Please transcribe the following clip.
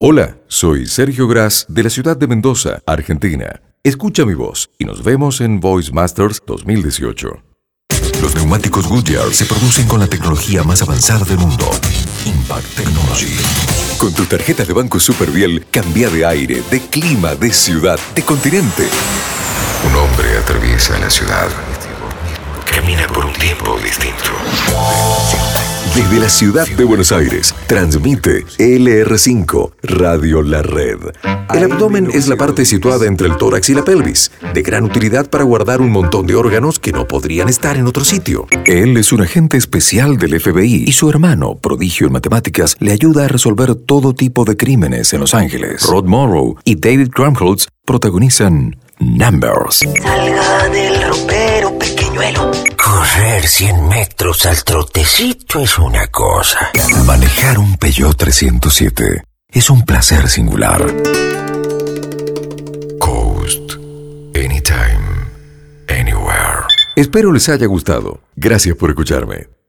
Hola, soy Sergio Gras de la ciudad de Mendoza, Argentina. Escucha mi voz y nos vemos en Voice Masters 2018. Los neumáticos Goodyear se producen con la tecnología más avanzada del mundo. Impact Technology. Con tu tarjeta de Banco Superviel, cambia de aire, de clima, de ciudad, de continente. Un hombre atraviesa la ciudad. Camina por un tiempo distinto. Desde la ciudad de Buenos Aires, transmite LR5, Radio La Red. El abdomen es la parte situada entre el tórax y la pelvis, de gran utilidad para guardar un montón de órganos que no podrían estar en otro sitio. Él es un agente especial del FBI y su hermano, prodigio en matemáticas, le ayuda a resolver todo tipo de crímenes en Los Ángeles. Rod Morrow y David Krumholtz protagonizan Numbers. Salga del ropero, pequeñuelo. Correr 100 metros al trotecito es una cosa. Manejar un Peugeot 307 es un placer singular. Coast. Anytime. Anywhere. Espero les haya gustado. Gracias por escucharme.